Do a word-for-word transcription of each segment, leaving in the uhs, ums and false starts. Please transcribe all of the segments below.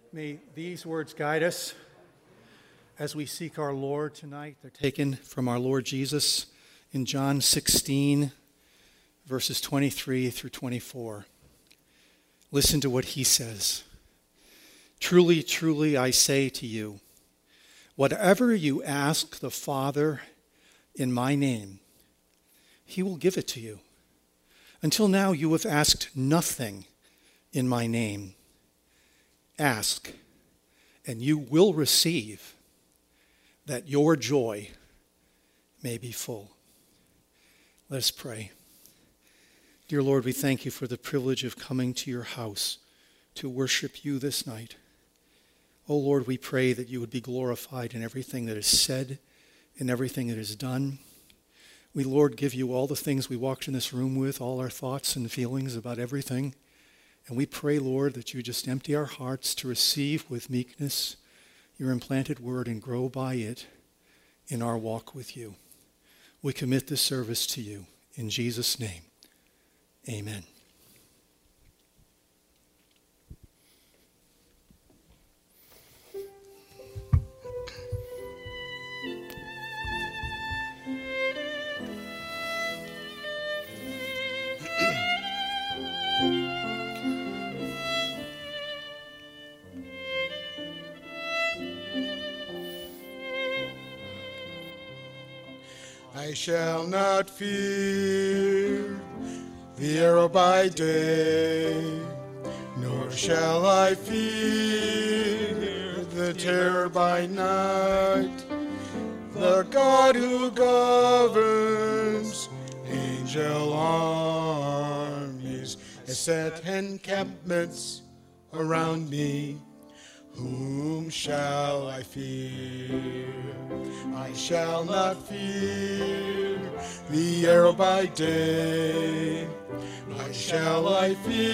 May these words guide us as we seek our Lord tonight. They're taken from our Lord Jesus in John sixteen, verses twenty-three through twenty-four. Listen to what he says. Truly, truly, I say to you, whatever you ask the Father in my name, he will give it to you. Until now, you have asked nothing in my name. Ask, and you will receive, that your joy may be full. Let us pray. Dear Lord, we thank you for the privilege of coming to your house to worship you this night. Oh Lord, we pray that you would be glorified in everything that is said, in everything that is done. We, Lord, give you all the things we walked in this room with, all our thoughts and feelings about everything. And we pray, Lord, that you just empty our hearts to receive with meekness your implanted word and grow by it in our walk with you. We commit this service to you. In Jesus' name, amen. I shall not fear the arrow by day, nor shall I fear the terror by night. The God who governs angel armies has set encampments around me. Whom shall I fear? I shall not fear the arrow by day. Why shall I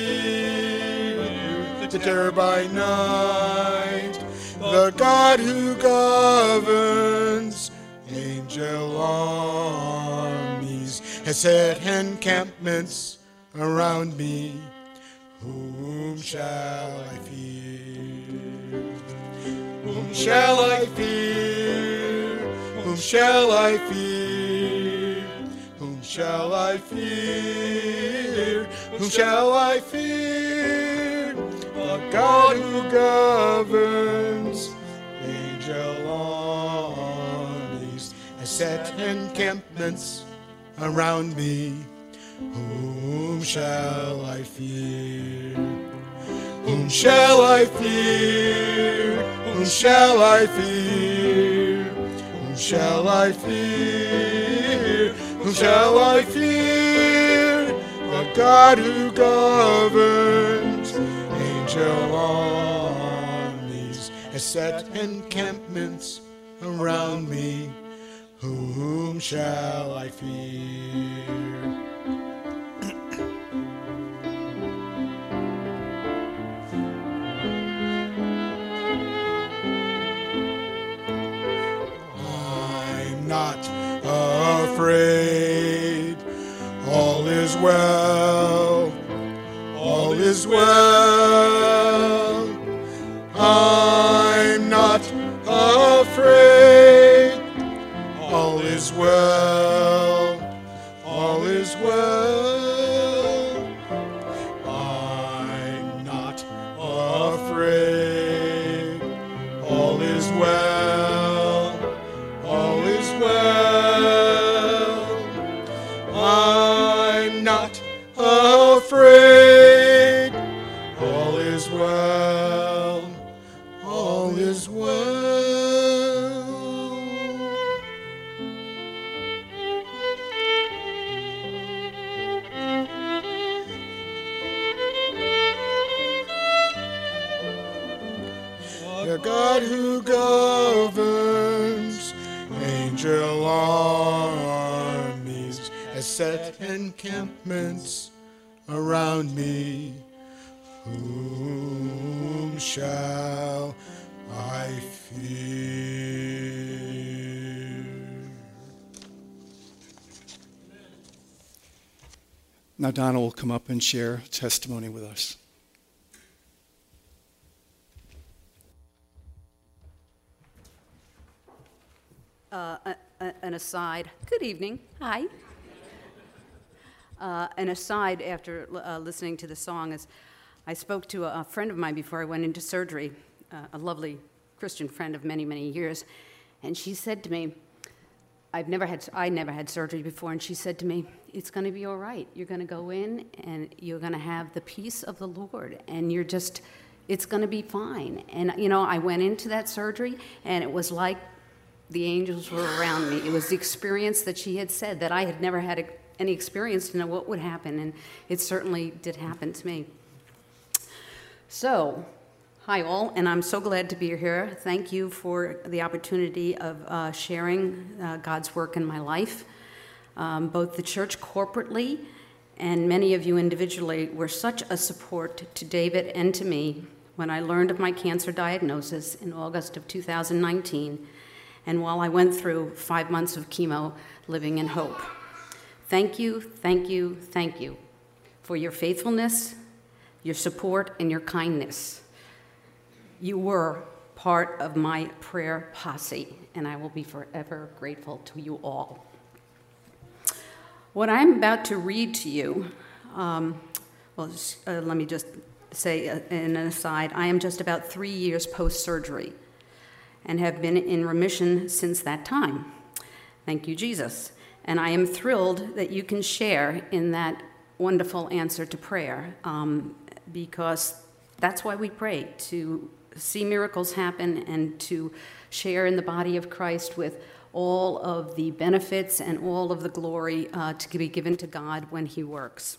fear the terror by night? The God who governs angel armies has set encampments around me. Whom shall I fear? Whom shall I fear? Whom shall I fear? Whom shall I fear? Whom shall I fear? The God who governs angel armies has set encampments around me. Whom shall I fear? Whom shall I fear? Whom shall I fear? Whom shall I fear? Whom shall I fear? The God who governs angel armies has set encampments around me. Whom shall I fear? Not afraid, all is well, all is well. I'm not afraid, all is well, all is well. I'm not afraid, all is well. I'm not afraid. All is well. All is well. The God who governs angel armies has set encampments around me. Whom shall I fear? Now Donna will come up and share testimony with us. uh, a, a, an aside. Good evening. Hi. Uh, an aside after uh, listening to the song is I spoke to a, a friend of mine before I went into surgery, uh, a lovely Christian friend of many, many years, and she said to me, I've never had, I never had surgery before, and she said to me, it's going to be all right. You're going to go in, and you're going to have the peace of the Lord, and you're just, it's going to be fine. And, you know, I went into that surgery, and it was like the angels were around me. It was the experience that she had said that I had never had a, any experience to know what would happen, and it certainly did happen to me. So, hi all, and I'm so glad to be here. Thank you for the opportunity of uh, sharing uh, God's work in my life. Um, both the church corporately and many of you individually were such a support to David and to me when I learned of my cancer diagnosis in August of two thousand nineteen, and while I went through five months of chemo, living in hope. Thank you, thank you, thank you for your faithfulness, your support, and your kindness. You were part of my prayer posse, and I will be forever grateful to you all. What I'm about to read to you, um, well, uh, let me just say uh, in an aside, I am just about three years post-surgery and have been in remission since that time. Thank you, Jesus. And I am thrilled that you can share in that wonderful answer to prayer, um, because that's why we pray, to see miracles happen and to share in the body of Christ with all of the benefits and all of the glory uh, to be given to God when he works.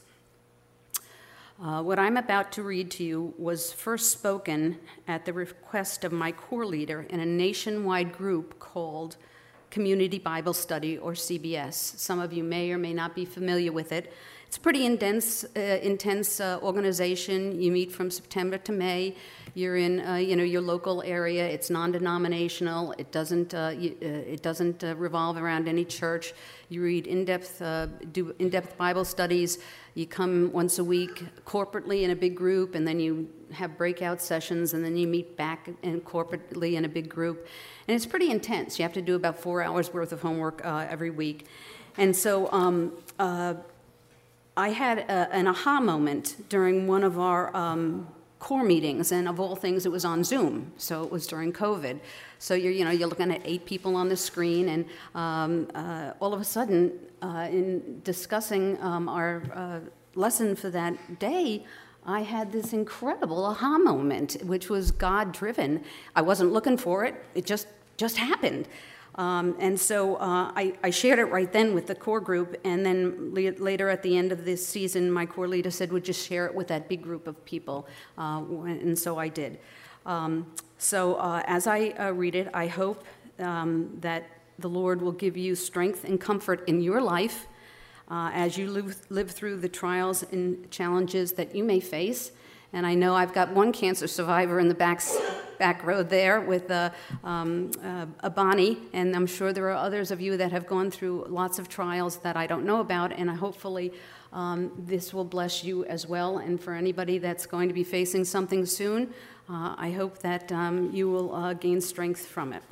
Uh, what I'm about to read to you was first spoken at the request of my core leader in a nationwide group called Community Bible Study, or C B S. Some of you may or may not be familiar with it. It's a pretty intense, uh, intense uh, organization. You meet from September to May. You're in, uh, you know, your local area. It's non-denominational. It doesn't, uh, you, uh, it doesn't uh, revolve around any church. You read in-depth, uh, do in-depth Bible studies. You come once a week corporately in a big group, and then you have breakout sessions, and then you meet back and corporately in a big group. And it's pretty intense. You have to do about four hours worth of homework uh, every week. And so um, uh, I had a, an aha moment during one of our um, core meetings, and of all things, it was on Zoom, so it was during COVID. So you're, you know, you're looking at eight people on the screen, and um, uh, all of a sudden, uh, in discussing um, our uh, lesson for that day, I had this incredible aha moment, which was God-driven. I wasn't looking for it; it just just happened. Um, and so uh, I, I shared it right then with the core group, and then le- later at the end of this season, my core leader said, would you share it with that big group of people? Uh, and so I did. Um, so uh, as I uh, read it, I hope um, that the Lord will give you strength and comfort in your life uh, as you live, live through the trials and challenges that you may face. And I know I've got one cancer survivor in the back, back row there with uh, um, uh, a Bonnie, and I'm sure there are others of you that have gone through lots of trials that I don't know about, and hopefully um, this will bless you as well. And for anybody that's going to be facing something soon, uh, I hope that um, you will uh, gain strength from it.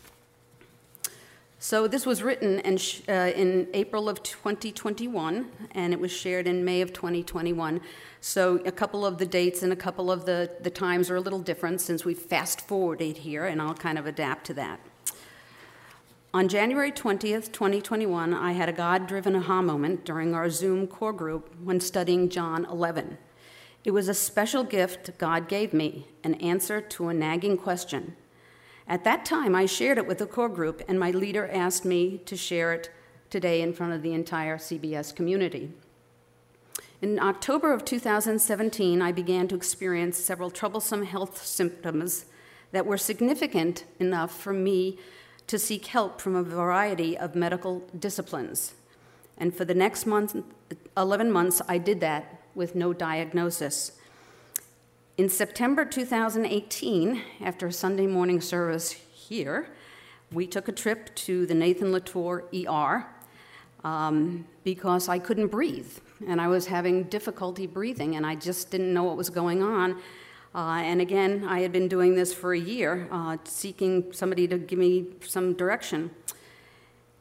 So this was written in, uh, in April of twenty twenty-one, and it was shared in May of twenty twenty-one. So a couple of the dates and a couple of the, the times are a little different since we fast-forwarded here, and I'll kind of adapt to that. On January twentieth, twenty twenty-one, I had a God-driven aha moment during our Zoom core group when studying John eleven. It was a special gift God gave me, an answer to a nagging question. At that time, I shared it with the core group, and my leader asked me to share it today in front of the entire C B S community. In October of two thousand seventeen, I began to experience several troublesome health symptoms that were significant enough for me to seek help from a variety of medical disciplines. And for the next month, eleven months, I did that with no diagnosis. In September two thousand eighteen, after a Sunday morning service here, we took a trip to the Nathan Latour E R um, because I couldn't breathe, and I was having difficulty breathing, and I just didn't know what was going on. Uh, and again, I had been doing this for a year, uh, seeking somebody to give me some direction.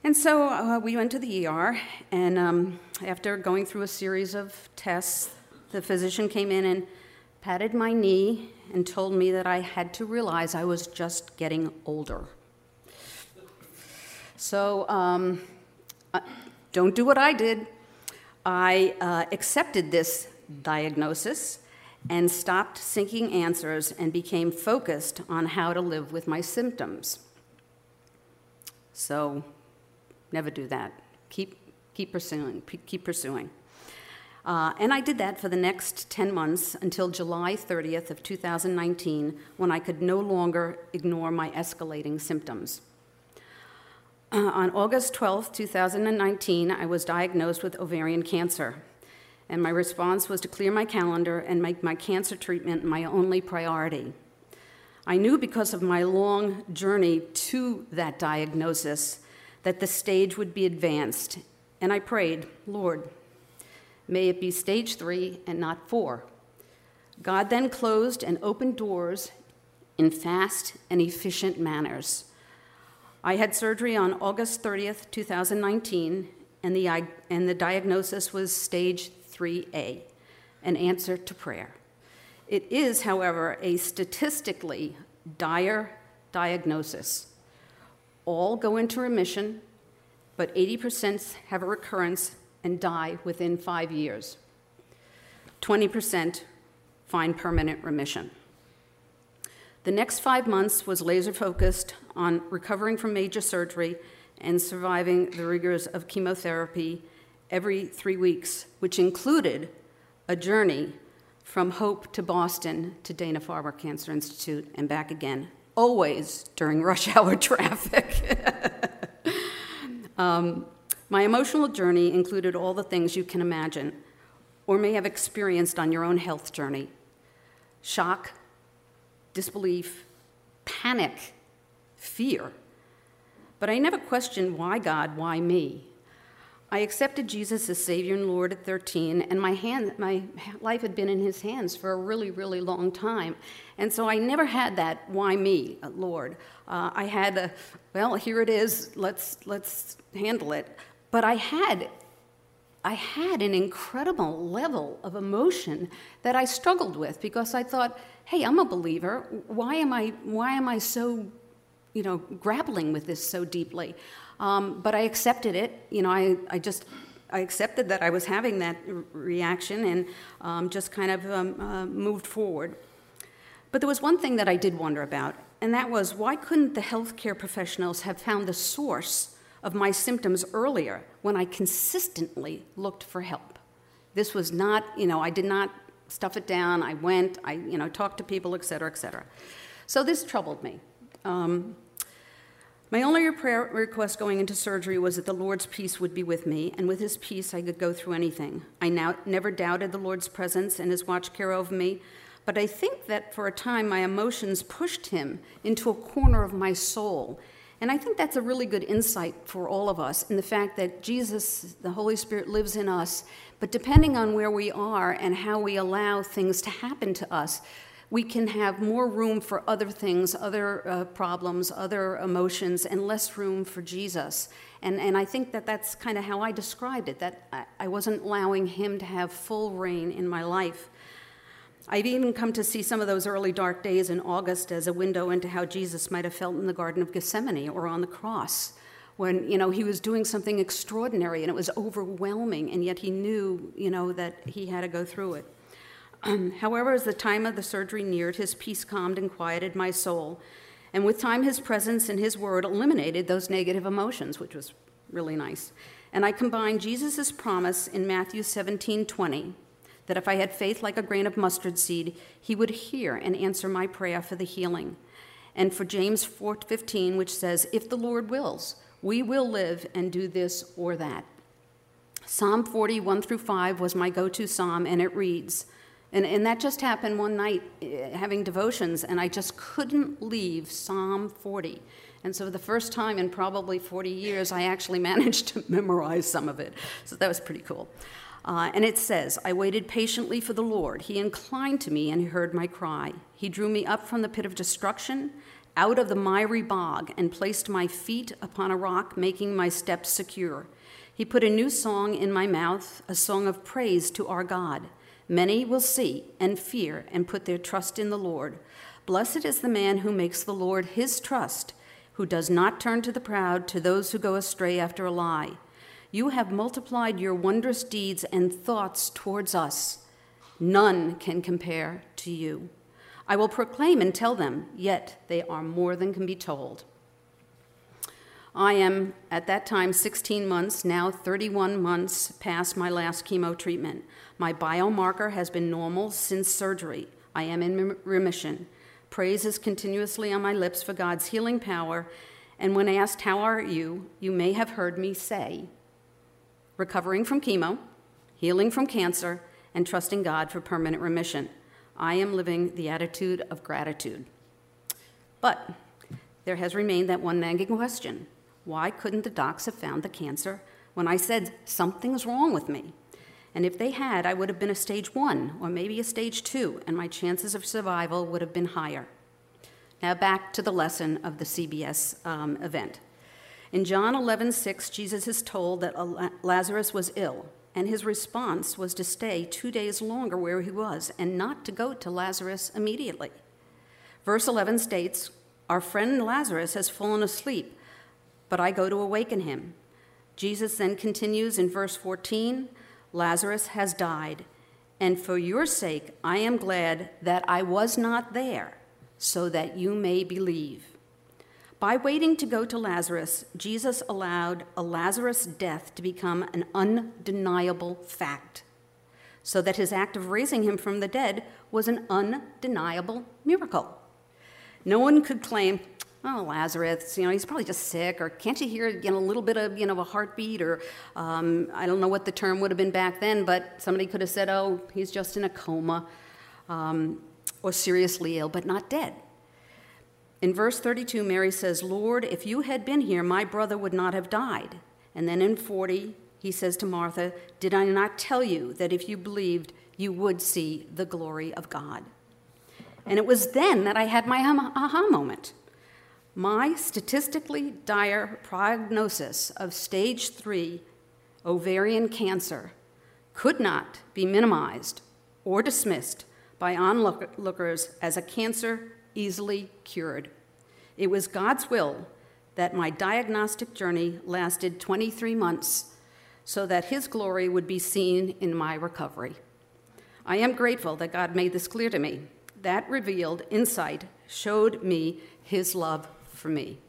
And so uh, we went to the E R, and um, after going through a series of tests, the physician came in and patted my knee and told me that I had to realize I was just getting older. So um, uh, don't do what I did. I uh, accepted this diagnosis and stopped seeking answers and became focused on how to live with my symptoms. So never do that. Keep, keep pursuing, keep pursuing. Uh, and I did that for the next ten months until July thirtieth of two thousand nineteen, when I could no longer ignore my escalating symptoms. Uh, on August twelfth, two thousand nineteen, I was diagnosed with ovarian cancer, and my response was to clear my calendar and make my cancer treatment my only priority. I knew because of my long journey to that diagnosis that the stage would be advanced, and I prayed, Lord, may it be stage three and not four. God then closed and opened doors in fast and efficient manners. I had surgery on August thirtieth, two thousand nineteen, and the, and the diagnosis was stage three A, an answer to prayer. It is, however, a statistically dire diagnosis. All go into remission, but eighty percent have a recurrence and die within five years. twenty percent find permanent remission. The next five months was laser-focused on recovering from major surgery and surviving the rigors of chemotherapy every three weeks, which included a journey from Hope to Boston to Dana-Farber Cancer Institute and back again, always during rush hour traffic. um, my emotional journey included all the things you can imagine or may have experienced on your own health journey: shock, disbelief, panic, fear. But I never questioned, why God, why me? I accepted Jesus as Savior and Lord at thirteen, and my hand, my life had been in his hands for a really, really long time. And so I never had that, why me, Lord? Uh, I had, a, well, here it is, let's, let's handle it. But I had, I had an incredible level of emotion that I struggled with, because I thought, hey, I'm a believer. Why am I, why am I so, you know, grappling with this so deeply? Um, but I accepted it. You know, I, I just, I accepted that I was having that re- reaction and um, just kind of um, uh, moved forward. But there was one thing that I did wonder about, and that was, why couldn't the healthcare professionals have found the source of my symptoms earlier when I consistently looked for help? This was not, you know, I did not stuff it down. I went, I, you know, talked to people, et cetera, et cetera. So this troubled me. Um, My only prayer request going into surgery was that the Lord's peace would be with me, and with his peace I could go through anything. I now, never doubted the Lord's presence and his watch care over me, but I think that for a time my emotions pushed him into a corner of my soul. And I think that's a really good insight for all of us, in the fact that Jesus, the Holy Spirit, lives in us, but depending on where we are and how we allow things to happen to us, we can have more room for other things, other uh, problems, other emotions, and less room for Jesus. And, and I think that that's kind of how I described it, that I, I wasn't allowing him to have full reign in my life. I've even come to see some of those early dark days in August as a window into how Jesus might have felt in the Garden of Gethsemane or on the cross, when, you know, he was doing something extraordinary and it was overwhelming, and yet he knew, you know, that he had to go through it. Um, however, as the time of the surgery neared, his peace calmed and quieted my soul. And with time, his presence and his word eliminated those negative emotions, which was really nice. And I combined Jesus' promise in Matthew seventeen twenty, that if I had faith like a grain of mustard seed, he would hear and answer my prayer for the healing. And for James four fifteen, which says, if the Lord wills, we will live and do this or that. Psalm forty, one through five was my go-to psalm, and it reads, And, and that just happened one night, uh, having devotions, and I just couldn't leave Psalm forty. And so the first time in probably forty years, I actually managed to memorize some of it. So that was pretty cool. Uh, and it says, I waited patiently for the Lord. He inclined to me and he heard my cry. He drew me up from the pit of destruction, out of the miry bog and placed my feet upon a rock, making my steps secure. He put a new song in my mouth, a song of praise to our God. Many will see and fear and put their trust in the Lord. Blessed is the man who makes the Lord his trust, who does not turn to the proud, to those who go astray after a lie. You have multiplied your wondrous deeds and thoughts towards us. None can compare to you. I will proclaim and tell them, yet they are more than can be told. I am, at that time, sixteen months, now thirty-one months past my last chemo treatment. My biomarker has been normal since surgery. I am in remission. Praise is continuously on my lips for God's healing power. And when asked, how are you, you may have heard me say, recovering from chemo, healing from cancer, and trusting God for permanent remission. I am living the attitude of gratitude. But there has remained that one nagging question. Why couldn't the docs have found the cancer when I said something's wrong with me? And if they had, I would have been a stage one or maybe a stage two, and my chances of survival would have been higher. Now back to the lesson of the C B S um, event. In John eleven six, Jesus is told that Lazarus was ill, and his response was to stay two days longer where he was and not to go to Lazarus immediately. Verse eleven states, our friend Lazarus has fallen asleep, but I go to awaken him. Jesus then continues in verse fourteen, Lazarus has died, and for your sake I am glad that I was not there, so that you may believe. By waiting to go to Lazarus, Jesus allowed a Lazarus death to become an undeniable fact, so that his act of raising him from the dead was an undeniable miracle. No one could claim, oh, Lazarus, you know, he's probably just sick, or can't you hear, you know, a little bit of, you know, a heartbeat, or um, I don't know what the term would have been back then, but somebody could have said, oh, he's just in a coma, um, or seriously ill, but not dead. In verse thirty-two, Mary says, Lord, if you had been here, my brother would not have died. And then in forty, he says to Martha, did I not tell you that if you believed, you would see the glory of God? And it was then that I had my aha moment. My statistically dire prognosis of stage three ovarian cancer could not be minimized or dismissed by onlookers as a cancer easily cured. It was God's will that my diagnostic journey lasted twenty-three months so that his glory would be seen in my recovery. I am grateful that God made this clear to me. That revealed insight showed me his love for me.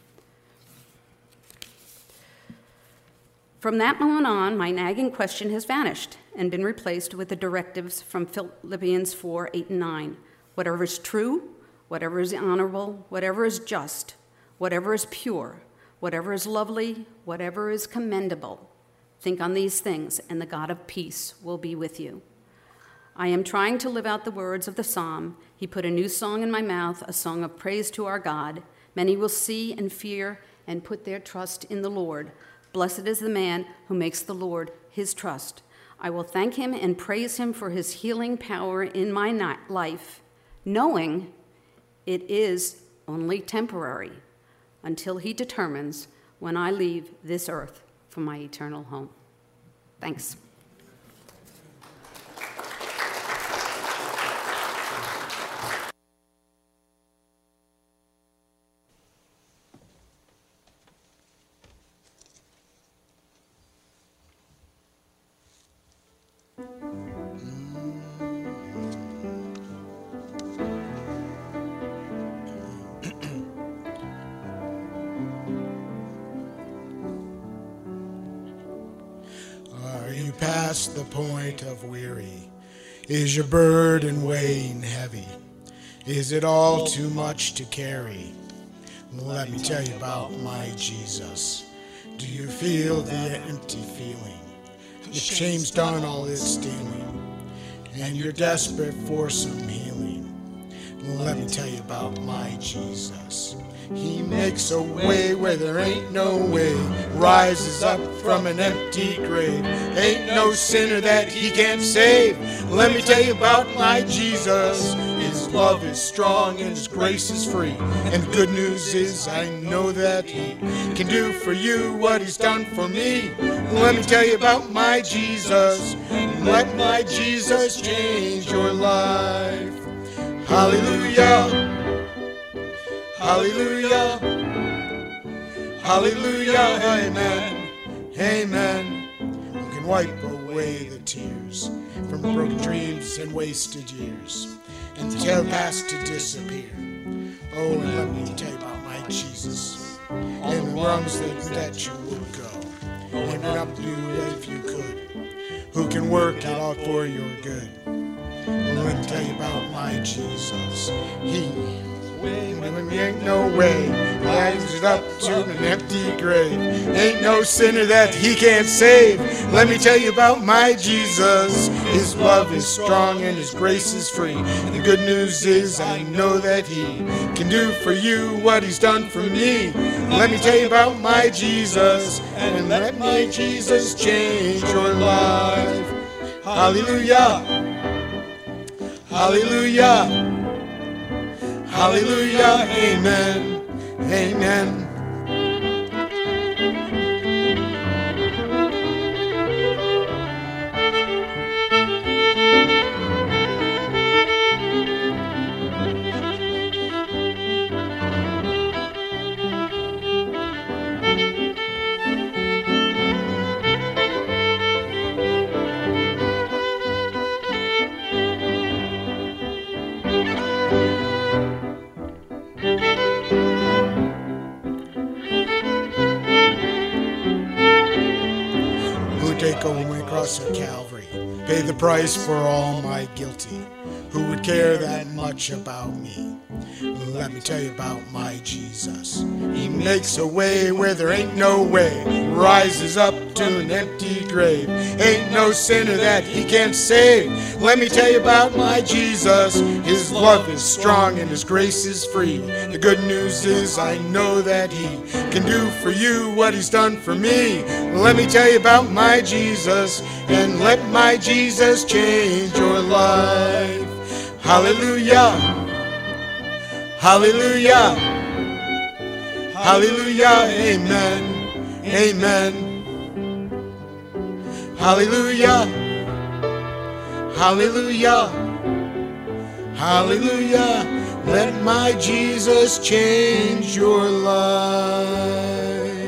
From that moment on, my nagging question has vanished and been replaced with the directives from Philippians four, eight, and nine. Whatever is true, whatever is honorable, whatever is just, whatever is pure, whatever is lovely, whatever is commendable, think on these things, and the God of peace will be with you. I am trying to live out the words of the psalm. He put a new song in my mouth, a song of praise to our God. Many will see and fear and put their trust in the Lord. Blessed is the man who makes the Lord his trust. I will thank him and praise him for his healing power in my life, knowing it is only temporary until he determines when I leave this earth for my eternal home. Thanks. Past the point of weary? Is your burden weighing heavy? Is it all too much to carry? Well, let me tell you about my Jesus. Do you feel the empty feeling? The shame's done all its stealing, and you're desperate for some healing. Well, let me tell you about my Jesus. He makes a way where there ain't no way, rises up from an empty grave. Ain't no sinner that he can't save. Let me tell you about my Jesus. His love is strong and his grace is free. And the good news is I know that he can do for you what he's done for me. Let me tell you about my Jesus. Let my Jesus change your life. Hallelujah. Hallelujah. Hallelujah. Amen. Amen. Who can wipe away the tears from broken dreams and wasted years and tell past to disappear. Oh, and let me tell you about my Jesus and the wrongs that, that you would go. And up you if you could. Who can work it out for your good. Let me tell you about my Jesus. He when there ain't no way, rises it up to an empty grave. Ain't no sinner that he can't save. Let me tell you about my Jesus. His love is strong and his grace is free. And the good news is I know that he can do for you what he's done for me. Let me tell you about my Jesus, and let my Jesus change your life. Hallelujah. Hallelujah. Hallelujah, amen, amen. At Calvary, pay the price for all my guilty. Who would care that much about me? Let me tell you about my Jesus. He makes a way where there ain't no way, rises up to an empty grave. Ain't no sinner that he can't save. Let me tell you about my Jesus. His love is strong and his grace is free. The good news is I know that he can do for you what he's done for me. Let me tell you about my Jesus, and let my Jesus change your life. Hallelujah. Hallelujah. Hallelujah. Amen. Amen. Hallelujah. Hallelujah. Hallelujah. Let my Jesus change your life.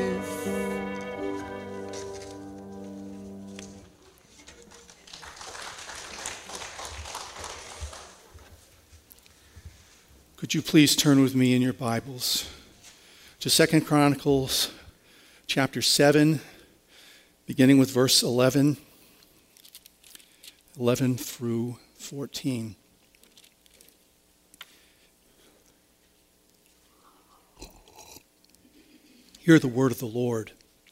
Could you please turn with me in your Bibles to Second Chronicles chapter seven, beginning with verse eleven, eleven through fourteen. Hear the word of the Lord.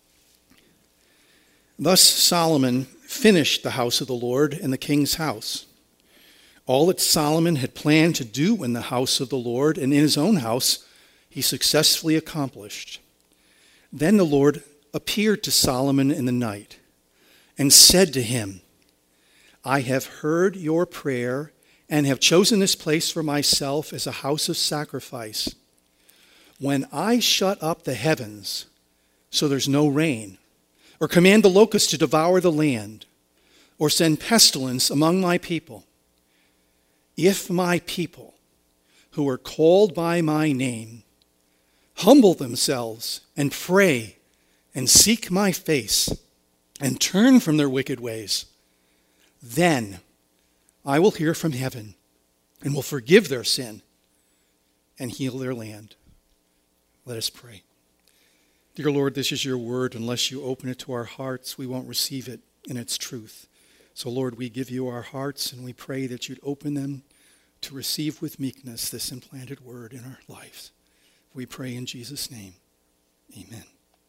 Thus Solomon finished the house of the Lord and the king's house. All that Solomon had planned to do in the house of the Lord and in his own house, he successfully accomplished. Then the Lord appeared to Solomon in the night and said to him, I have heard your prayer and have chosen this place for myself as a house of sacrifice. When I shut up the heavens so there's no rain, or command the locusts to devour the land, or send pestilence among my people, if my people, who are called by my name, humble themselves and pray and seek my face and turn from their wicked ways, then I will hear from heaven and will forgive their sin and heal their land. Let us pray. Dear Lord, this is your word. Unless you open it to our hearts, we won't receive it in its truth. So, Lord, we give you our hearts, and we pray that you'd open them to receive with meekness this implanted word in our lives. We pray in Jesus' name. Amen.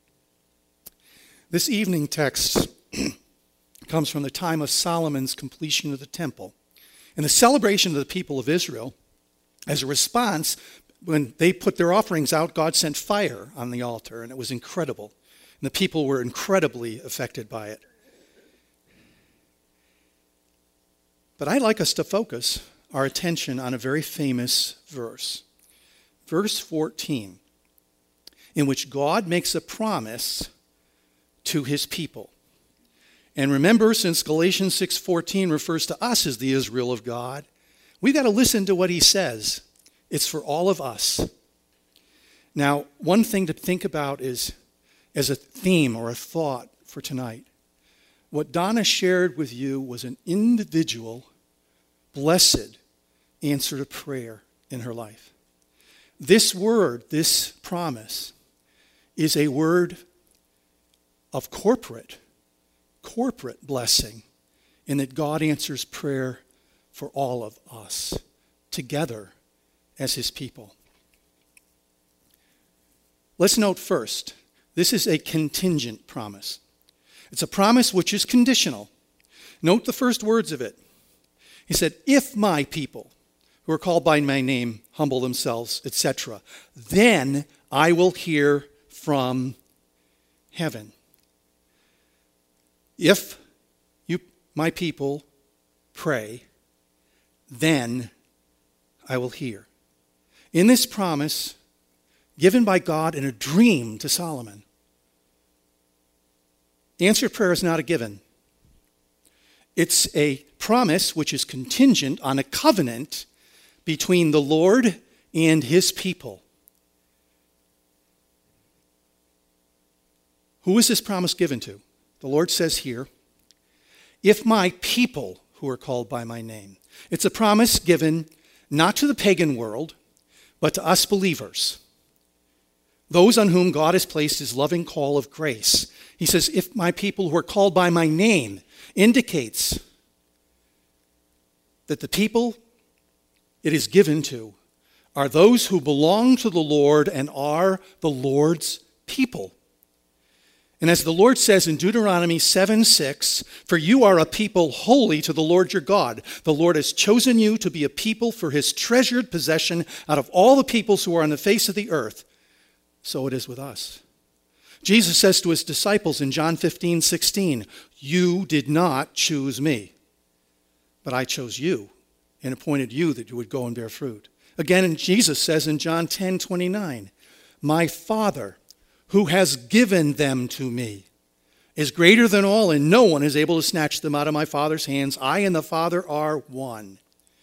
This evening text comes from the time of Solomon's completion of the temple. In the celebration of the people of Israel, as a response, when they put their offerings out, God sent fire on the altar, and it was incredible. And the people were incredibly affected by it. But I'd like us to focus our attention on a very famous verse. Verse fourteen, in which God makes a promise to his people. And remember, since Galatians six fourteen refers to us as the Israel of God, we've got to listen to what he says. It's for all of us. Now, one thing to think about is, as a theme or a thought for tonight, what Donna shared with you was an individual, blessed answer to prayer in her life. This word, this promise, is a word of corporate, corporate blessing, in that God answers prayer for all of us together as his people. Let's note first, this is a contingent promise. It's a promise which is conditional. Note the first words of it. He said, if my people who are called by my name humble themselves, et cetera, then I will hear from heaven. If you, my people, pray, then I will hear. In this promise, given by God in a dream to Solomon, answered prayer is not a given. It's a promise which is contingent on a covenant between the Lord and his people. Who is this promise given to? The Lord says here, if my people who are called by my name. It's a promise given not to the pagan world, but to us believers, those on whom God has placed his loving call of grace. He says, if my people who are called by my name, indicates that the people it is given to are those who belong to the Lord and are the Lord's people. And as the Lord says in Deuteronomy seven six, for you are a people holy to the Lord your God. The Lord has chosen you to be a people for his treasured possession out of all the peoples who are on the face of the earth. So it is with us. Jesus says to his disciples in John fifteen sixteen, you did not choose me, but I chose you and appointed you that you would go and bear fruit. Again, Jesus says in John ten twenty-nine, my Father who has given them to me is greater than all, and no one is able to snatch them out of my Father's hands. I and the Father are one.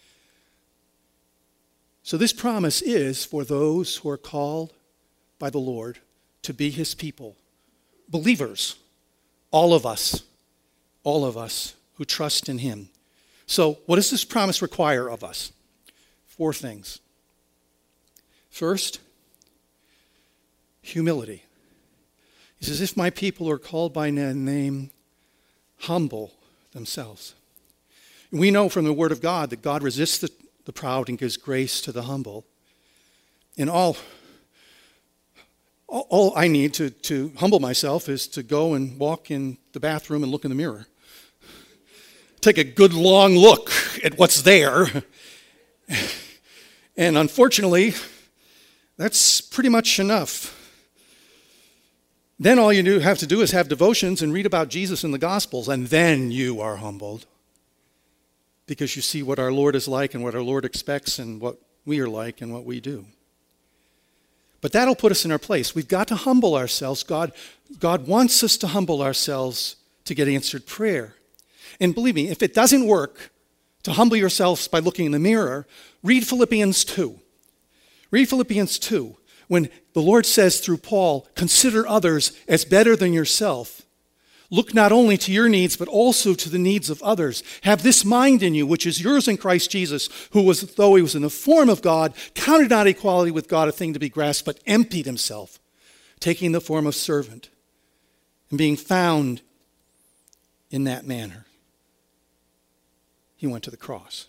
So this promise is for those who are called by the Lord to be his people, believers, all of us, all of us who trust in him. So what does this promise require of us? Four things. First, humility. He says, if my people are called by name, humble themselves. We know from the Word of God that God resists the, the proud and gives grace to the humble. In all, all, all I need to, to humble myself is to go and walk in the bathroom and look in the mirror. Take a good long look at what's there. And unfortunately, that's pretty much enough. Then all you do, have to do is have devotions and read about Jesus in the Gospels, and then you are humbled. Because you see what our Lord is like and what our Lord expects and what we are like and what we do. But that'll put us in our place. We've got to humble ourselves. God, God wants us to humble ourselves to get answered prayer. And believe me, if it doesn't work to humble yourselves by looking in the mirror, read Philippians two. Read Philippians two. When the Lord says through Paul, consider others as better than yourself. Look not only to your needs, but also to the needs of others. Have this mind in you, which is yours in Christ Jesus, who was, though he was in the form of God, counted not equality with God a thing to be grasped, but emptied himself, taking the form of servant, and being found in that manner. He went to the cross.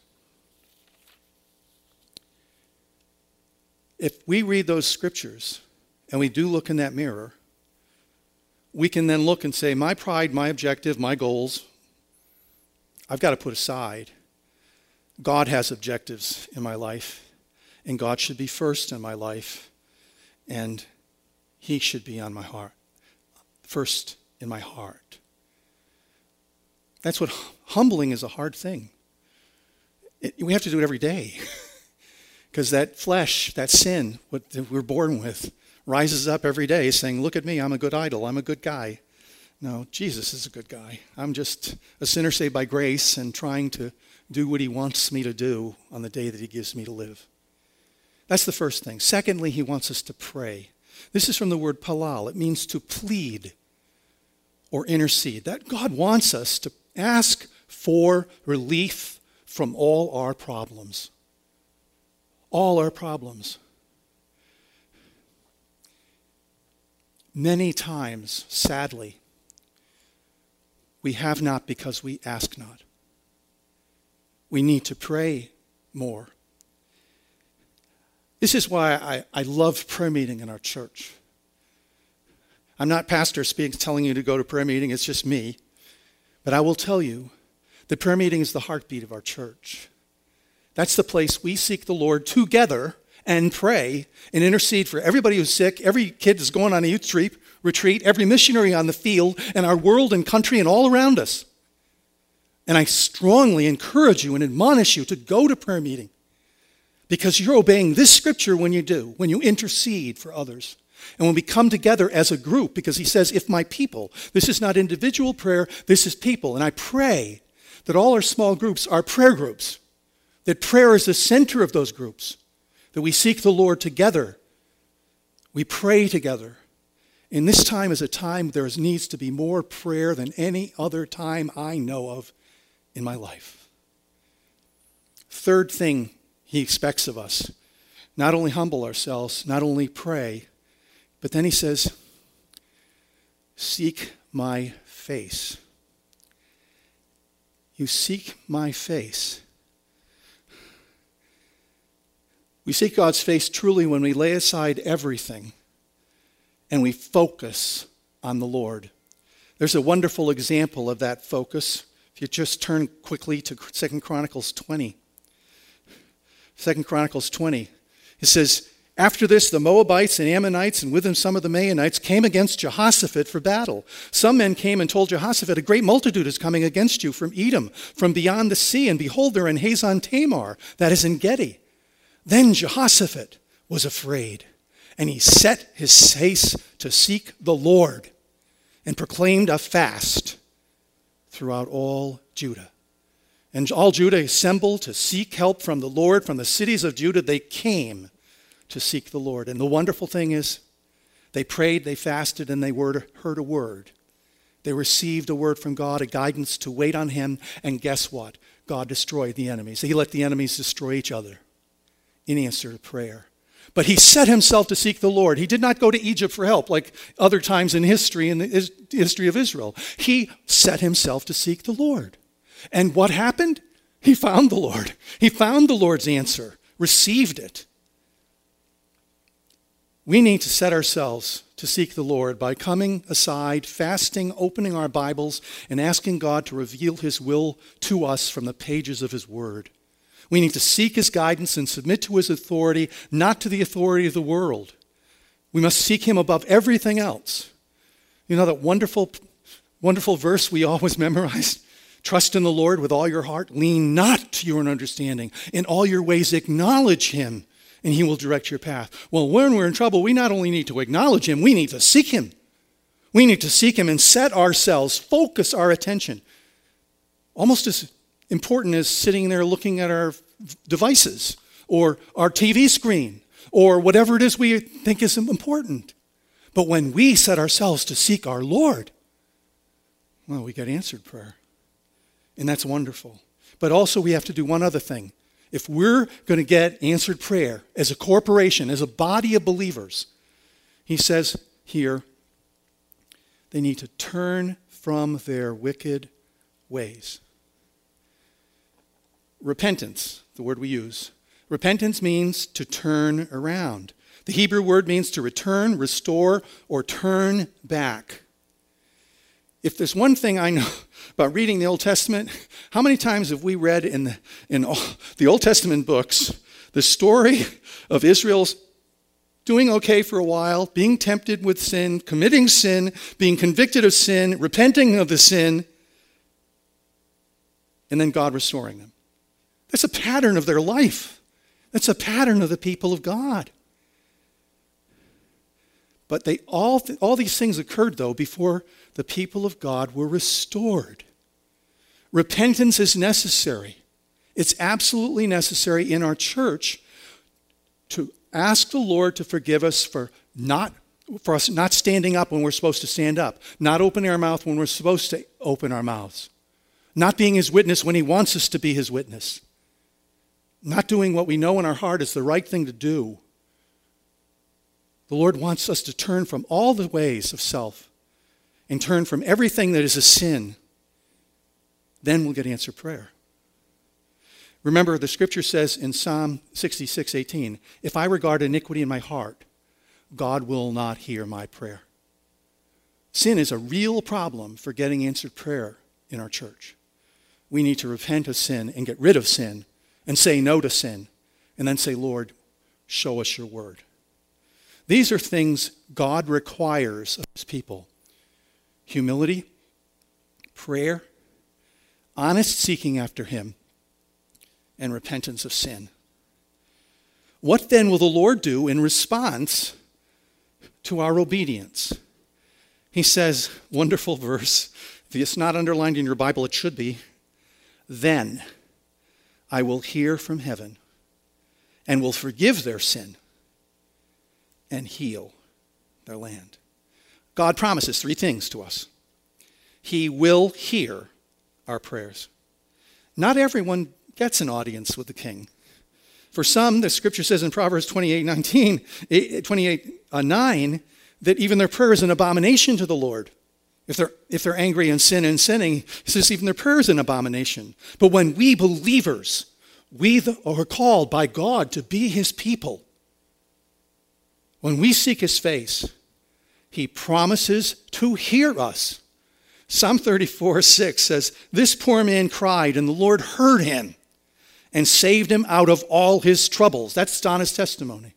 If we read those scriptures and we do look in that mirror, we can then look and say, my pride, my objective, my goals, I've got to put aside. God has objectives in my life, and God should be first in my life, and he should be on my heart, first in my heart. That's what humbling is, a hard thing. It, we have to do it every day. Because that flesh, that sin, what we're born with, rises up every day saying, look at me, I'm a good idol, I'm a good guy. No, Jesus is a good guy. I'm just a sinner saved by grace and trying to do what he wants me to do on the day that he gives me to live. That's the first thing. Secondly, he wants us to pray. This is from the word palal. It means to plead or intercede. That God wants us to ask for relief from all our problems. All our problems. Many times, sadly, we have not because we ask not. We need to pray more. This is why I, I love prayer meeting in our church. I'm not pastor speaking, telling you to go to prayer meeting, it's just me. But I will tell you that prayer meeting is the heartbeat of our church. That's the place we seek the Lord together and pray and intercede for everybody who's sick, every kid that's going on a youth retreat, retreat, every missionary on the field, and our world and country and all around us. And I strongly encourage you and admonish you to go to prayer meeting because you're obeying this scripture when you do, when you intercede for others. And when we come together as a group, because he says, if my people, this is not individual prayer, this is people. And I pray that all our small groups are prayer groups, that prayer is the center of those groups, that we seek the Lord together. We pray together. And this time is a time there needs to be more prayer than any other time I know of in my life. Third thing he expects of us, not only humble ourselves, not only pray, but then he says, seek my face. You seek my face. We seek God's face truly when we lay aside everything and we focus on the Lord. There's a wonderful example of that focus. If you just turn quickly to Second Chronicles twenty. Second Chronicles twenty. It says, after this, the Moabites and Ammonites, and with them some of the Maonites, came against Jehoshaphat for battle. Some men came and told Jehoshaphat, a great multitude is coming against you from Edom, from beyond the sea, and behold, they're in Hazon Tamar, that is in Gedi. Then Jehoshaphat was afraid, and he set his face to seek the Lord, and proclaimed a fast throughout all Judah. And all Judah assembled to seek help from the Lord. From the cities of Judah they came to seek the Lord. And the wonderful thing is, they prayed, they fasted, and they heard a word. They received a word from God, a guidance to wait on him, and guess what? God destroyed the enemies. He let the enemies destroy each other in answer to prayer. But he set himself to seek the Lord. He did not go to Egypt for help like other times in history, in the history of Israel. He set himself to seek the Lord. And what happened? He found the Lord. He found the Lord's answer, received it. We need to set ourselves to seek the Lord by coming aside, fasting, opening our Bibles, and asking God to reveal his will to us from the pages of his word. We need to seek his guidance and submit to his authority, not to the authority of the world. We must seek him above everything else. You know that wonderful, wonderful verse we always memorize? Trust in the Lord with all your heart. Lean not to your own understanding. In all your ways acknowledge him, and he will direct your path. Well, when we're in trouble, we not only need to acknowledge him, we need to seek him. We need to seek him and set ourselves, focus our attention. Almost as important as sitting there looking at our devices or our T V screen or whatever it is we think is important. But when we set ourselves to seek our Lord, well, we get answered prayer. And that's wonderful. But also we have to do one other thing. If we're going to get answered prayer as a corporation, as a body of believers, he says here, they need to turn from their wicked ways. Repentance, the word we use. Repentance means to turn around. The Hebrew word means to return, restore, or turn back. If there's one thing I know about reading the Old Testament, how many times have we read in the, in all, the Old Testament books the story of Israel's doing okay for a while, being tempted with sin, committing sin, being convicted of sin, repenting of the sin, and then God restoring them? That's a pattern of their life. That's a pattern of the people of God. But they all, all these things occurred, though, before the people of God were restored. Repentance is necessary. It's absolutely necessary in our church to ask the Lord to forgive us for not for us not standing up when we're supposed to stand up, not opening our mouth when we're supposed to open our mouths, not being his witness when he wants us to be his witness, not doing what we know in our heart is the right thing to do. The Lord wants us to turn from all the ways of self and turn from everything that is a sin. Then we'll get answered prayer. Remember, the scripture says in Psalm sixty-six eighteen, if I regard iniquity in my heart, God will not hear my prayer. Sin is a real problem for getting answered prayer in our church. We need to repent of sin and get rid of sin and say no to sin and then say, Lord, show us your word. These are things God requires of his people. Humility, prayer, honest seeking after him, and repentance of sin. What then will the Lord do in response to our obedience? He says, wonderful verse, if it's not underlined in your Bible, it should be, then I will hear from heaven and will forgive their sin and heal their land. God promises three things to us. He will hear our prayers. Not everyone gets an audience with the king. For some, the scripture says in Proverbs twenty-eight nineteen, twenty-eight nine, that even their prayer is an abomination to the Lord. If they're, if they're angry and sin and sinning, he says even their prayer is an abomination. But when we believers, we are called by God to be his people, when we seek his face, he promises to hear us. Psalm thirty-four six says, this poor man cried, and the Lord heard him and saved him out of all his troubles. That's Donna's testimony.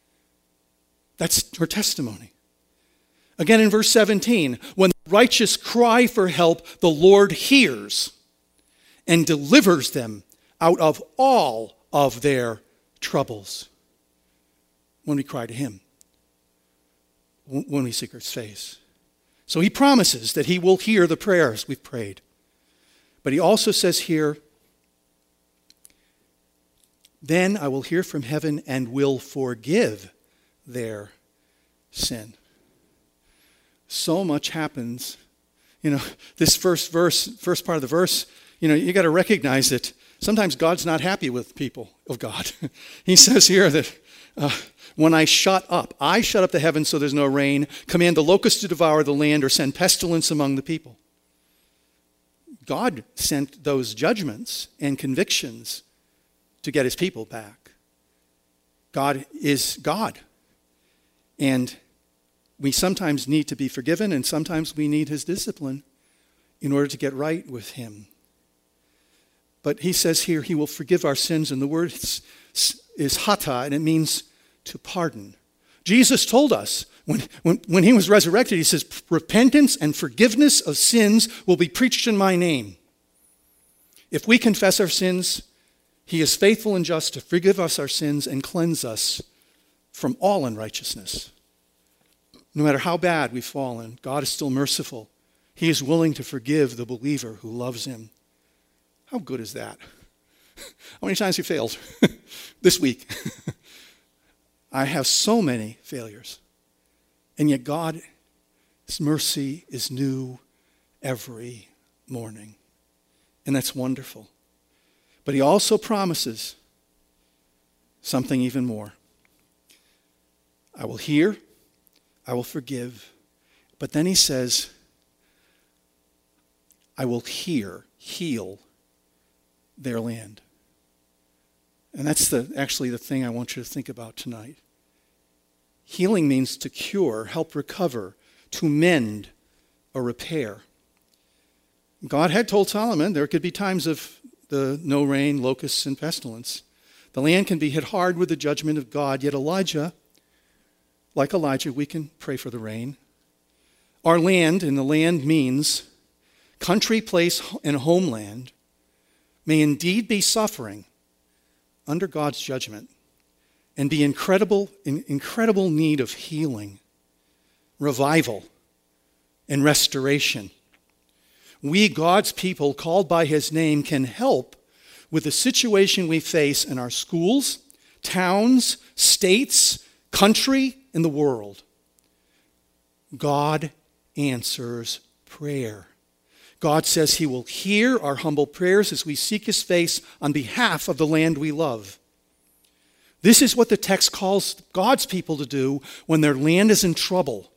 That's her testimony. Again in verse seventeen, when the righteous cry for help, the Lord hears and delivers them out of all of their troubles. When we cry to him, when we seek his face. So he promises that he will hear the prayers we've prayed. But he also says here, then I will hear from heaven and will forgive their sin. So much happens. You know, this first verse, first part of the verse, you know, you got to recognize that sometimes God's not happy with people of God. He says here that uh, when I shut up, I shut up the heavens so there's no rain, command the locusts to devour the land, or send pestilence among the people. God sent those judgments and convictions to get his people back. God is God. And we sometimes need to be forgiven, and sometimes we need his discipline in order to get right with him. But he says here he will forgive our sins, and the word is, is hata, and it means to pardon. Jesus told us when, when, when he was resurrected, he says, repentance and forgiveness of sins will be preached in my name. If we confess our sins, he is faithful and just to forgive us our sins and cleanse us from all unrighteousness. No matter how bad we've fallen, God is still merciful. He is willing to forgive the believer who loves him. How good is that? How many times have you failed this week? I have so many failures. And yet God's mercy is new every morning. And that's wonderful. But he also promises something even more. I will hear, I will forgive. But then he says, I will hear, heal their land. And that's the actually the thing I want you to think about tonight. Healing means to cure, help recover, to mend or repair. God had told Solomon there could be times of the no rain, locusts, and pestilence. The land can be hit hard with the judgment of God, yet Elijah, like Elijah, we can pray for the rain. Our land, and the land means country, place, and homeland, may indeed be suffering under God's judgment and be incredible, in incredible need of healing, revival, and restoration. We, God's people, called by his name, can help with the situation we face in our schools, towns, states, country, and the world. God answers prayer. God says he will hear our humble prayers as we seek his face on behalf of the land we love. This is what the text calls God's people to do when their land is in trouble.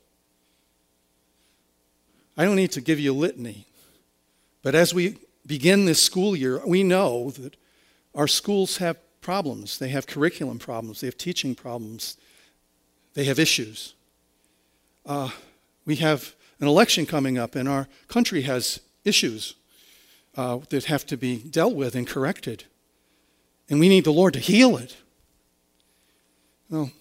I don't need to give you a litany, but as we begin this school year, we know that our schools have problems. They have curriculum problems. They have teaching problems. They have issues. Uh, we have an election coming up, and our country has issues uh, that have to be dealt with and corrected. And we need the Lord to heal it. Well,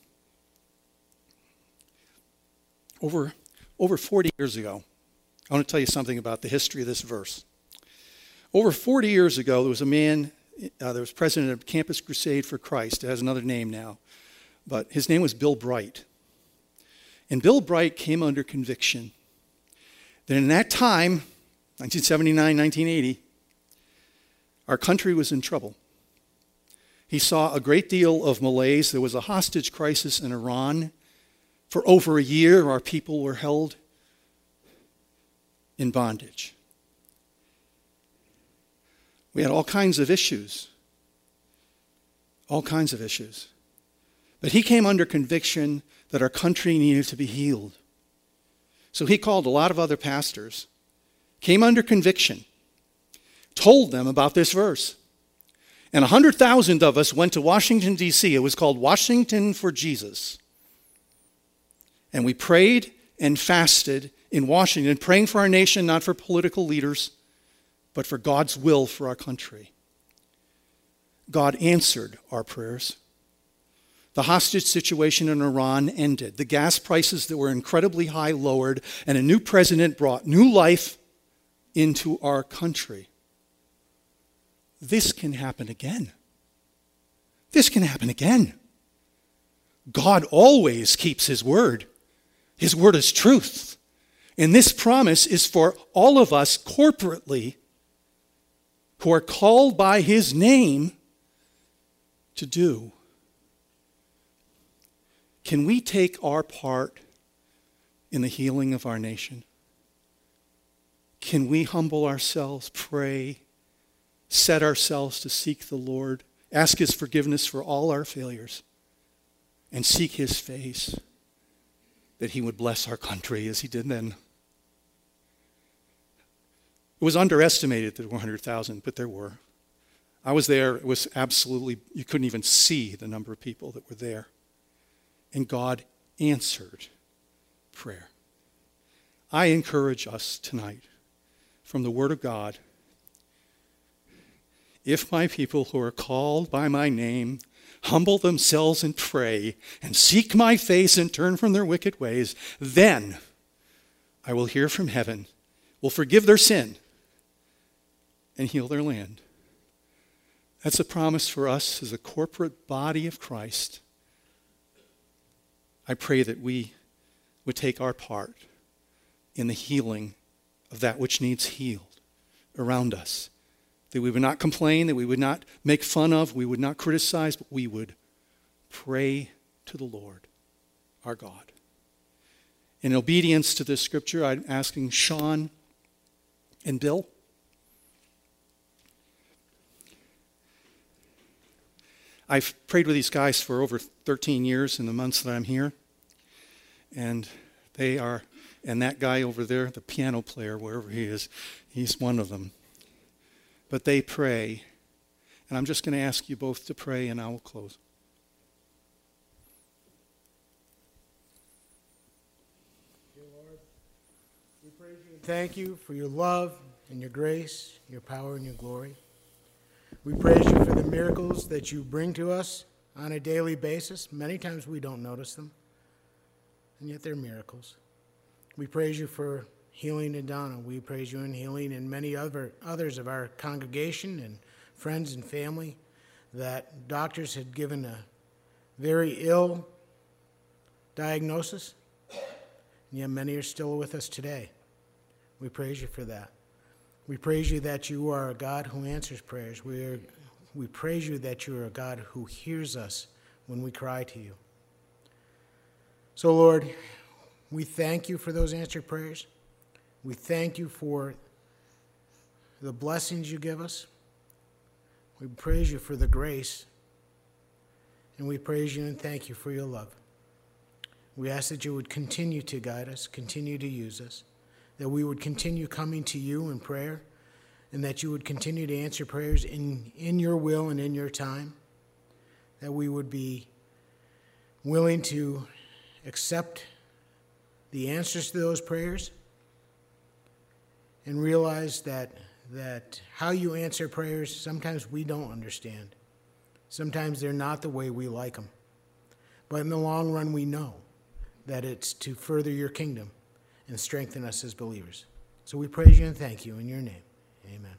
over, over forty years ago, I want to tell you something about the history of this verse. Over forty years ago, there was a man uh, that was president of Campus Crusade for Christ. It has another name now. But his name was Bill Bright. And Bill Bright came under conviction that in that time, nineteen seventy-nine, nineteen eighty, our country was in trouble. He saw a great deal of malaise. There was a hostage crisis in Iran. For over a year, our people were held in bondage. We had all kinds of issues. All kinds of issues. But he came under conviction that our country needed to be healed. So he called a lot of other pastors, came under conviction, told them about this verse. And one hundred thousand of us went to Washington, D C It was called Washington for Jesus. And we prayed and fasted in Washington, praying for our nation, not for political leaders, but for God's will for our country. God answered our prayers. The hostage situation in Iran ended. The gas prices that were incredibly high lowered, and a new president brought new life into our country. This can happen again. This can happen again. God always keeps his word. His word is truth. And this promise is for all of us corporately who are called by his name to do. Can we take our part in the healing of our nation? Can we humble ourselves, pray, set ourselves to seek the Lord, ask his forgiveness for all our failures, and seek his face that he would bless our country as he did then? It was underestimated that there were one hundred thousand, but there were. I was there. It was absolutely, you couldn't even see the number of people that were there. And God answered prayer. I encourage us tonight from the Word of God, if my people who are called by my name humble themselves and pray and seek my face and turn from their wicked ways, then I will hear from heaven, will forgive their sin, and heal their land. That's a promise for us as a corporate body of Christ. I pray that we would take our part in the healing of that which needs healed around us. That we would not complain, that we would not make fun of, we would not criticize, but we would pray to the Lord, our God. In obedience to this scripture, I'm asking Sean and Bill. I've prayed with these guys for over thirteen years in the months that I'm here. And they are, and that guy over there, the piano player, wherever he is, he's one of them. But they pray. And I'm just going to ask you both to pray, and I will close. Dear Lord, we praise you and thank you for your love and your grace, your power and your glory. We praise you for the miracles that you bring to us on a daily basis. Many times we don't notice them, and yet they're miracles. We praise you for healing in Donna. We praise you in healing in many other others of our congregation and friends and family that doctors had given a very ill diagnosis, and yet many are still with us today. We praise you for that. We praise you that you are a God who answers prayers. We, are, we praise you that you are a God who hears us when we cry to you. So, Lord, we thank you for those answered prayers. We thank you for the blessings you give us. We praise you for the grace. And we praise you and thank you for your love. We ask that you would continue to guide us, continue to use us, that we would continue coming to you in prayer, and that you would continue to answer prayers in, in your will and in your time, that we would be willing to accept the answers to those prayers and realize that, that how you answer prayers, sometimes we don't understand. Sometimes they're not the way we like them. But in the long run, we know that it's to further your kingdom and strengthen us as believers. So we praise you and thank you in your name. Amen.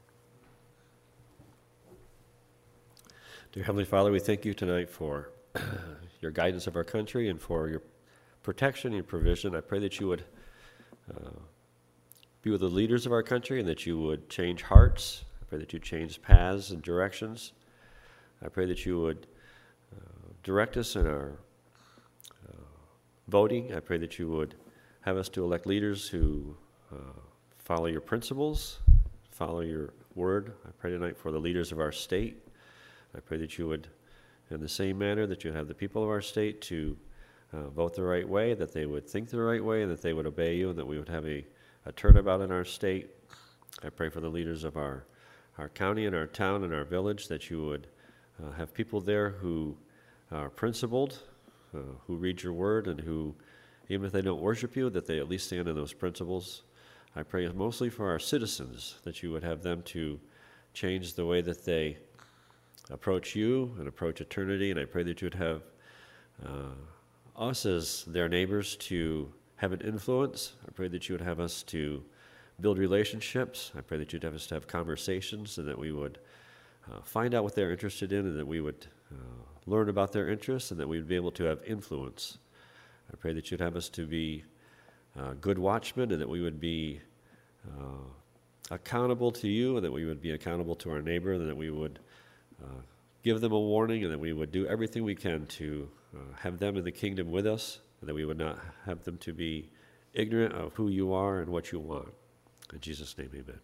Dear Heavenly Father, we thank you tonight for your guidance of our country and for your protection and provision. I pray that you would uh, be with the leaders of our country and that you would change hearts. I pray that you change paths and directions. I pray that you would uh, direct us in our uh, voting. I pray that you would have us to elect leaders who uh, follow your principles, follow your word. I pray tonight for the leaders of our state. I pray that you would, in the same manner, that you would have the people of our state to uh, vote the right way, that they would think the right way, and that they would obey you, and that we would have a, a turnabout in our state. I pray for the leaders of our, our county and our town and our village, that you would Uh, have people there who are principled, uh, who read your word, and who, even if they don't worship you, that they at least stand in those principles. I pray mostly for our citizens, that you would have them to change the way that they approach you and approach eternity, and I pray that you would have uh, us as their neighbors to have an influence. I pray that you would have us to build relationships. I pray that you'd have us to have conversations, and that we would Uh, find out what they're interested in, and that we would uh, learn about their interests, and that we would be able to have influence. I pray that you'd have us to be uh, good watchmen, and that we would be uh, accountable to you, and that we would be accountable to our neighbor, and that we would uh, give them a warning, and that we would do everything we can to uh, have them in the kingdom with us, and that we would not have them to be ignorant of who you are and what you want. In Jesus' name, amen.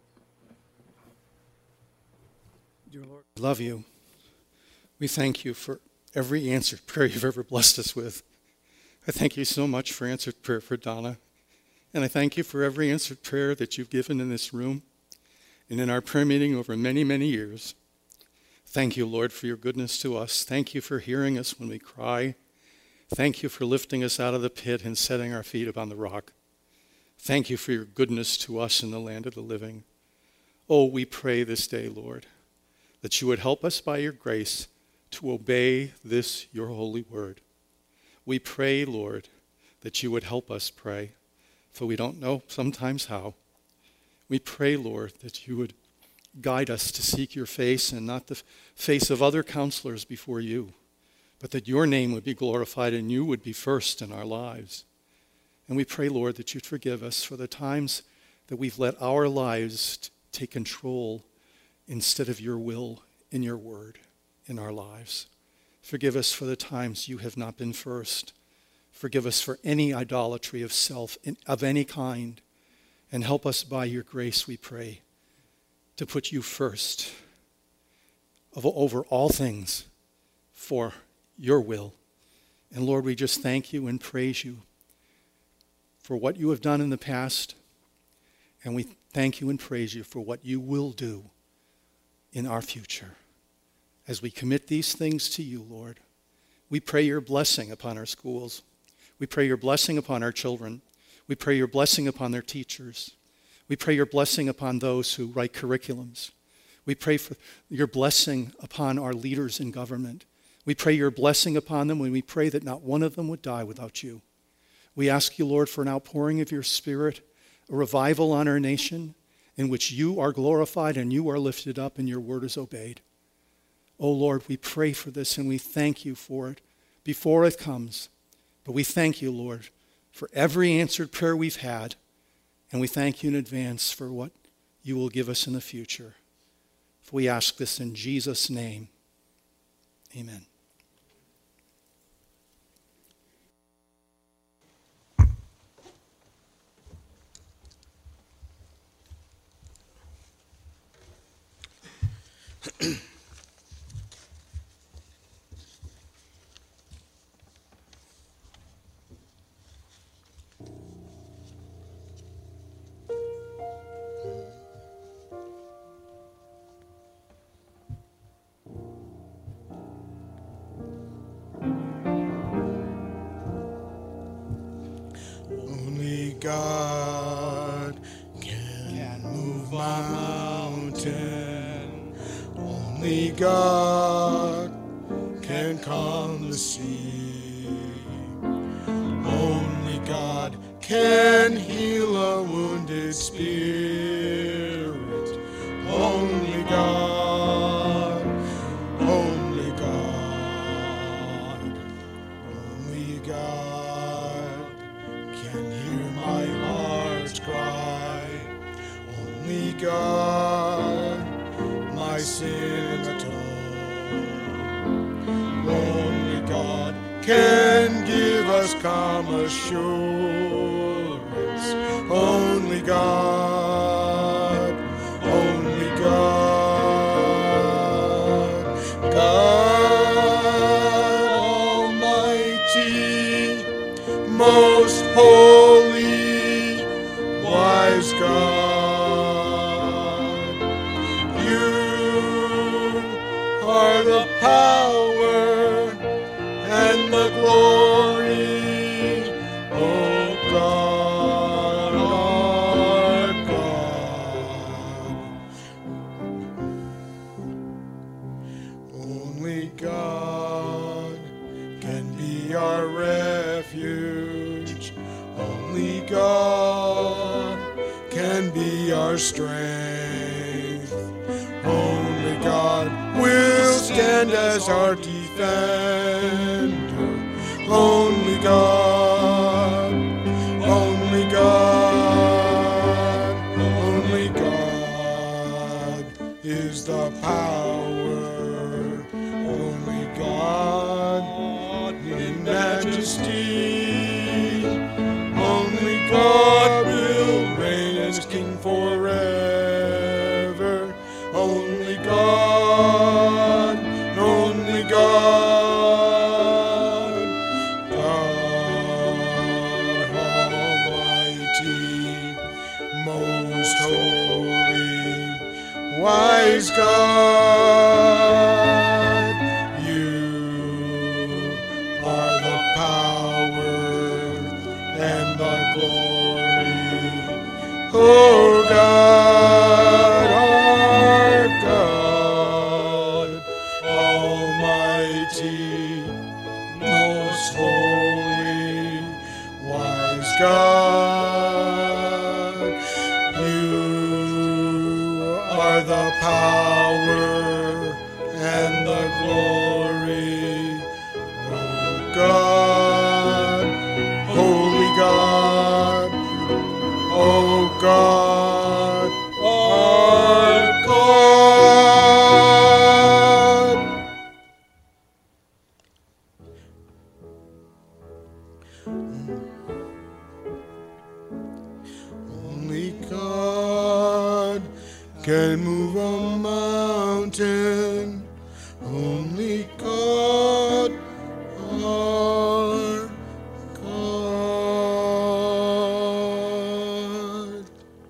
Dear Lord, we love you. We thank you for every answered prayer you've ever blessed us with. I thank you so much for answered prayer for Donna. And I thank you for every answered prayer that you've given in this room and in our prayer meeting over many, many years. Thank you, Lord, for your goodness to us. Thank you for hearing us when we cry. Thank you for lifting us out of the pit and setting our feet upon the rock. Thank you for your goodness to us in the land of the living. Oh, we pray this day, Lord, that you would help us by your grace to obey this, your holy word. We pray, Lord, that you would help us pray, for we don't know sometimes how. We pray, Lord, that you would guide us to seek your face and not the face of other counselors before you, but that your name would be glorified and you would be first in our lives. And we pray, Lord, that you'd forgive us for the times that we've let our lives t- take control instead of your will in your word in our lives. Forgive us for the times you have not been first. Forgive us for any idolatry of self in, of any kind. And help us by your grace, we pray, to put you first of, over all things for your will. And Lord, we just thank you and praise you for what you have done in the past. And we thank you and praise you for what you will do in our future. As we commit these things to you, Lord, we pray your blessing upon our schools. We pray your blessing upon our children. We pray your blessing upon their teachers. We pray your blessing upon those who write curriculums. We pray for your blessing upon our leaders in government. We pray your blessing upon them when we pray that not one of them would die without you. We ask you, Lord, for an outpouring of your Spirit, a revival on our nation in which you are glorified and you are lifted up and your word is obeyed. Oh Lord, we pray for this and we thank you for it before it comes. But we thank you, Lord, for every answered prayer we've had. And we thank you in advance for what you will give us in the future. For we ask this in Jesus' name. Amen. Only God can move my mountain. Only God can calm the sea. Only God can heal a wounded spirit. Only God, only God, only God can hear my heart's cry. Only God, my sin atone. Only God can give us calm assurance. Only God, only God, God Almighty, most holy, wise God. You are the power and the glory, O God, our God. Only God can be our refuge. Only God can be our strength. Only God will stand as our defender. Only God, only God, only God is the power. Only God in majesty. Only God will reign as King forever. Only God, only God, God Almighty, most holy, wise God. You are the power and the glory, oh God, our God Almighty, most holy, wise God. You are the power and the glory, oh God, holy God, oh God, our God. Only God can move a mountain. Only God, our God.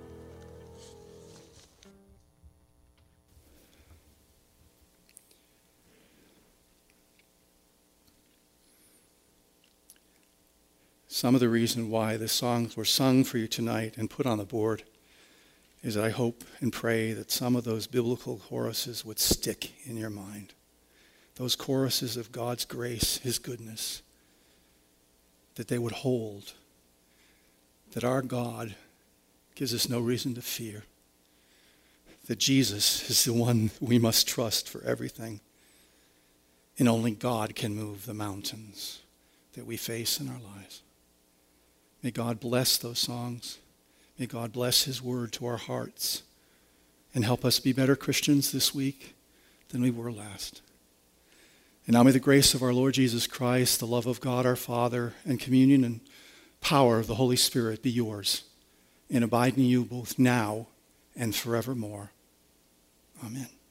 Some of the reason why the songs were sung for you tonight and put on the board is I hope and pray that some of those biblical choruses would stick in your mind. Those choruses of God's grace, His goodness, that they would hold, that our God gives us no reason to fear, that Jesus is the one we must trust for everything, And only God can move the mountains that we face in our lives. May God bless those songs. May God bless his word to our hearts and help us be better Christians this week than we were last. And now may the grace of our Lord Jesus Christ, the love of God our Father, and communion and power of the Holy Spirit be yours and abide in you both now and forevermore. Amen.